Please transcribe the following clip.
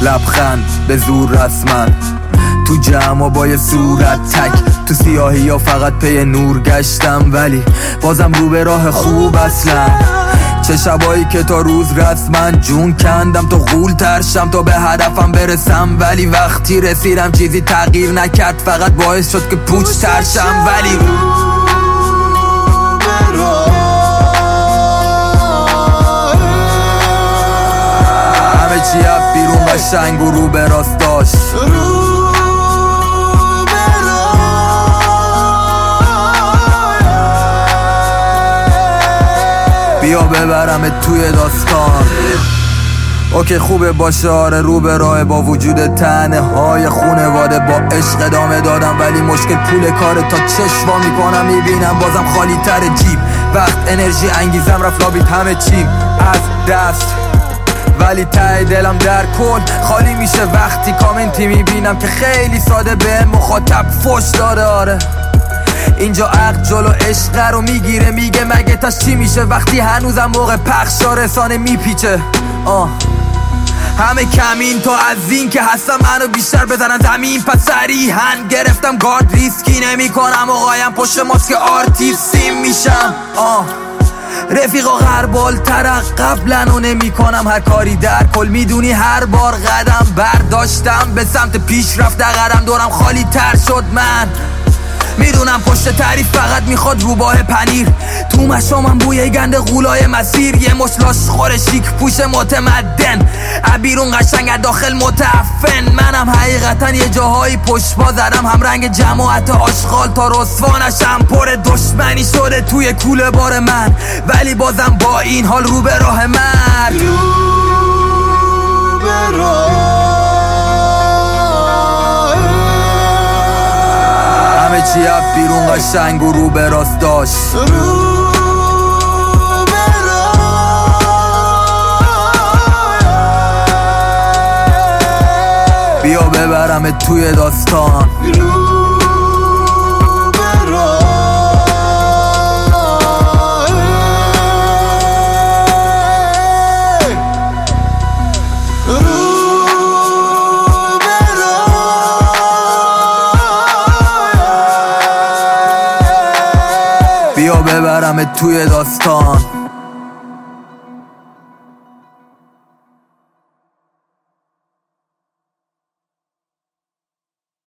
لبخند به زور رسمن تو جمع با یه صورت تک تو سیاهی یا فقط پی نور گشتم، ولی بازم رو به راه خوب اصلا. چه شبایی که تا روز رسمن جون کندم تو غول ترشم تا به هدفم برسم، ولی وقتی رسیدم چیزی تغییر نکرد، فقط باعث شد که پوچ ترشم. ولی همه چی از بیرون قشنگ و رو به راست داشت. بیا ببرمت توی داستان. اوکی خوبه باشه، آره رو به راه، با وجود طعنه های خونواده با عشق ادامه دادم، ولی مشکل پول کاره. تا چشوا میکنم میبینم بازم خالی تر جیب، وقت انرژی انگیزم رفت لابیت همه چیم از دست، ولی ته دلم در کل خالی میشه وقتی کامنتی میبینم که خیلی ساده به مخاطب فوش داره. آره اینجا عقل جلو عشق رو میگیره، میگه مگه تاش چی میشه وقتی هنوزم موقع پخش رسانه میپیچه. همه کمین تا از این که هستم منو بیشتر بزنن زمین، پس صریحاً گرفتم گارد، ریسکی نمی کنم و قایم پشت ماسک آرتیستیم میشم. رفیقا غربال تر قبلا و نمی کنم هر کاری در کل، میدونی هر بار قدم برداشتم به سمت پیشرفت قدم دورم خالی تر شد. من میدونم پشت تعریف فقط میخواد روباه پنیر، تو مشامم بوی گند غولای مسیر، یه مشلاش خور شیک پوش متمدن، بیرون قشنگ داخل متعفن. منم حقیقتا یه جاهایی پشت پا زدم هم رنگ جماعت آشغال تا رسوا نشم، پر دشمنی شده توی کوله بار من، ولی بازم با این حال رو به راه مرگ. چی اب بیرون قشنگ و رو به راست داشت. بیا ببرمت توی داستان. بیا ببرمت توی داستان.